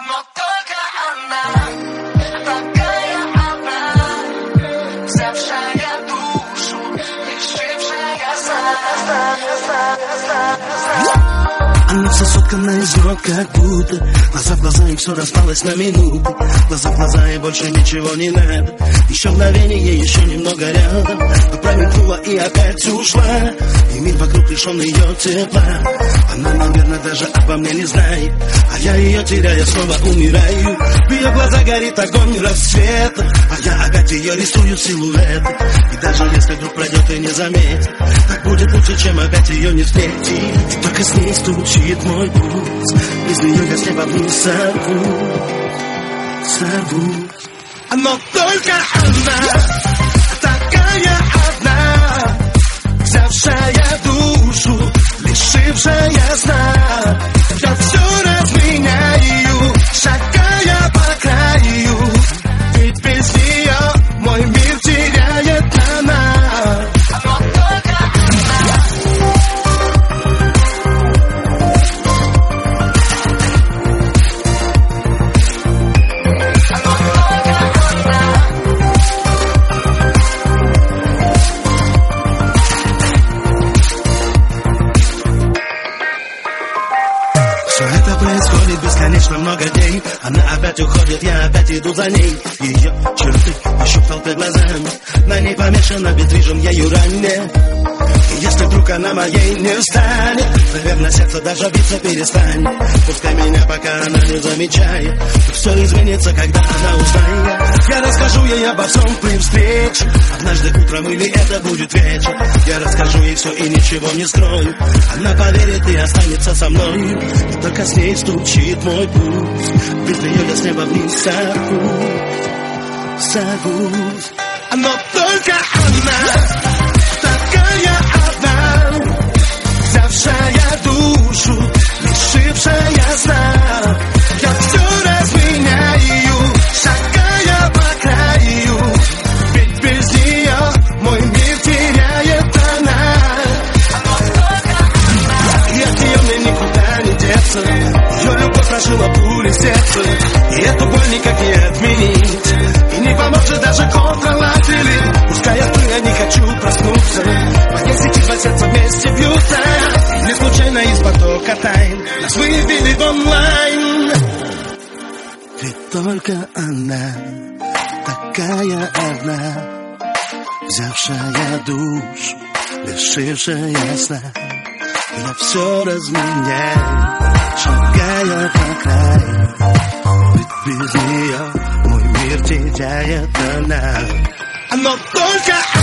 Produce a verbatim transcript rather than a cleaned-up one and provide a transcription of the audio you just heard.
но только она, такая одна, взявшая душу, лишившая сна. Она вся соткана из нот, как будто глаза в глаза, и все распалось на минуты. Глаза в глаза, и больше ничего не надо. Еще мгновение, еще немного рядом. Но промелькнула и опять ушла, и мир вокруг лишен ее тепла. Она, наверное, даже обо мне не знает, а я ее теряя снова умираю. В ее глаза горит огонь рассвета, а я опять ее рисую силуэт. И даже если вдруг пройдет и не заметит, так будет лучше, чем опять ее не встретить. Только с ней стучит мой пульс, без нее я с неба вниз сорвусь, сорвусь. Но только она, такая одна, взявшая душу, лишившая сна. Я все разменяю, шагая по краю, ведь без нее мой мир теряет она. Все это происходит бесконечно много дней. Она опять уходит, я опять иду за ней. Ее черты ищу в толпе глазами, на ней помешан, обездвижен ею ранее. И если вдруг она моей не станет, наверное, сердце даже биться перестанет. Пускай меня пока она не замечает, все изменится, когда она узнает. Я расскажу ей обо всем при встрече, однажды утром или это будет вечер. Я расскажу ей все и ничего не скрою. Она поверит и останется со мной. И только с ней стучит мой пульс, без нее я с неба вниз сорвусь, сорвусь. Но только она, такая одна, взявшая душу, лишившая сна. Я все разменяю, шагая по краю, ведь без нее мой мир теряет она. И от нее мне никуда не деться, ее любовь прошила пули сердца, и эту боль никак не отменить, и не поможет даже контролатели. Пускай я сплю, я не хочу проснуться, мои сети сердца вместе бьются. Не случайно из потока тайн нас вывели в онлайн. Ведь только она, такая одна, взявшая душу, лишившая сна. Я все разменяю, шагая по краю, ведь без нее мой мир теряет она. Но только